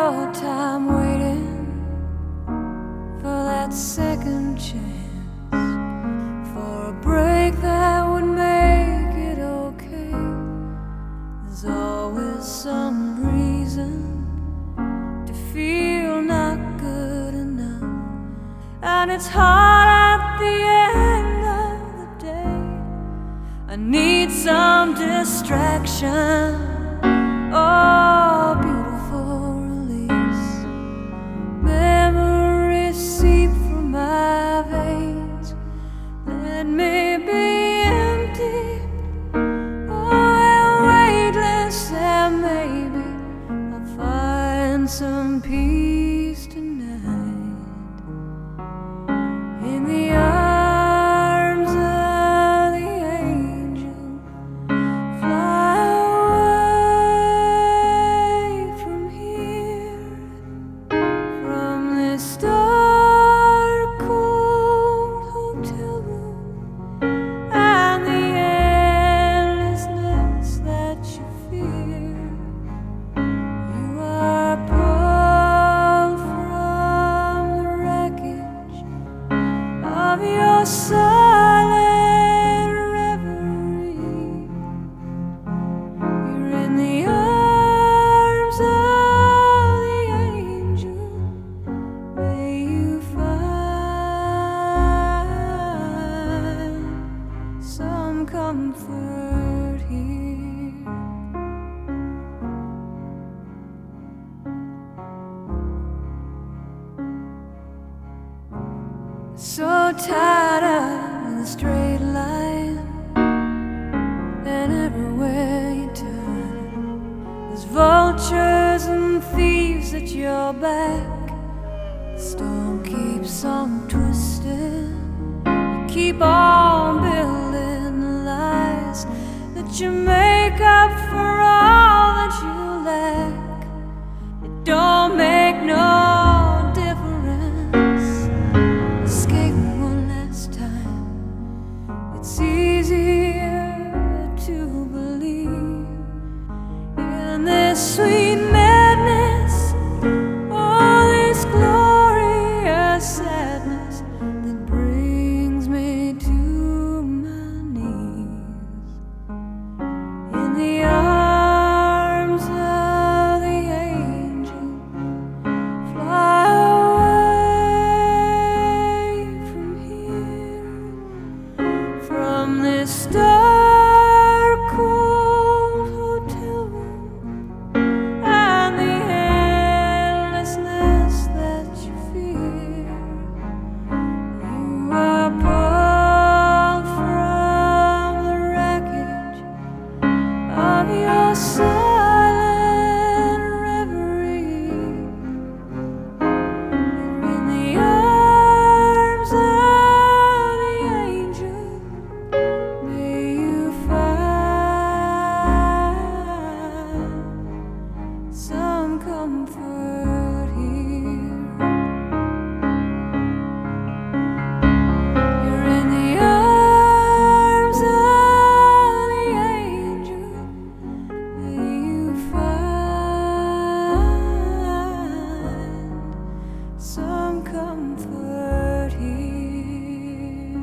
your time waiting for that second chance, for a break that would make it okay. There's always some reason to feel not good enough, and it's hard at the end of the day. I need some distraction. Oh, beautiful release. Memories seep from my veins. Let me be empty, oh, and weightless, and maybe I'll find some peace tonight in the arms of the angel. Fly away from here, from this dark, cold hotel room, and the endlessness that you fear. You are pulled from the wreckage of your silent reverie. You're in the arms of the angel. May you find some comfort here. So tired of the straight line, and everywhere you turn, there's vultures and thieves at your back. The storm keeps on twisting. You keep on building the lies that you make up for all that you lack. It don't make no difference. Escape one last time. It's easier to believe in this sweet madness, all this glorious sadness that brings me to my knees in the arms of the angel. Fly away from here, from this dark, cold hotel room, and the endlessness that you fear. You are pulled from the wreckage of your silent reverie. You're in the arms of the angel. May you find some comfort here. You're in the arms of the angel. May you find some comfort here.